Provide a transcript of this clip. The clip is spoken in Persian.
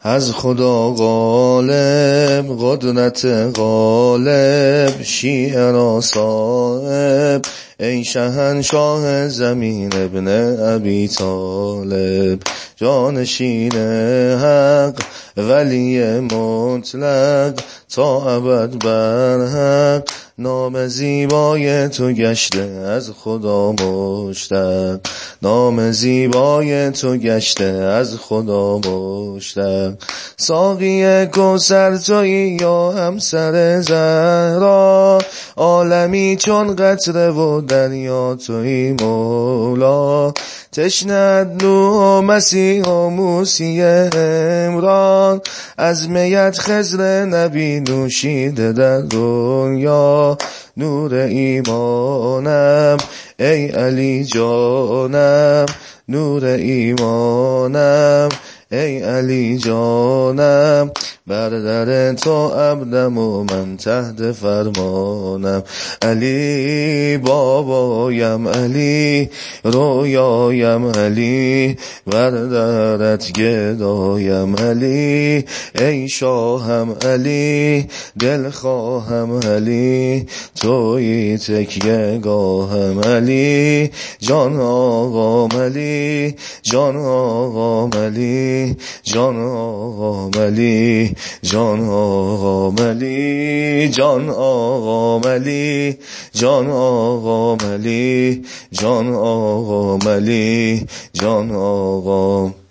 از خدا غالب قدرت غالب شیعه را صاحب ای شهنشاه زمین ابن ابی طالب جانشین حق ولی مطلق تا ابد بر حق نام زیبای تو گشته از خدا مشتق نام زیبای تو گشته از خدا مشتق ساقی کوثر تویی یا همسر زهرا عالمی چون قطره و دریا تویی مولا تشنه نوح و مسیح و موسی عمران از میت خضر نبی نوشیده در دنیا نور ایمانم ای علی جانم نور ایمانم ای علی جانم بردر تو عبدم و من تحت فرمانم علی بابایم علی رویایم علی بردرت گدایم علی ای شاهم علی دلخواهم علی توی تکیه گاهم علی جان آقام علی جان آقام علی جان آقام علی جان آقام علی جان آقام علی جان آقام علی جان آقام علی جان آقام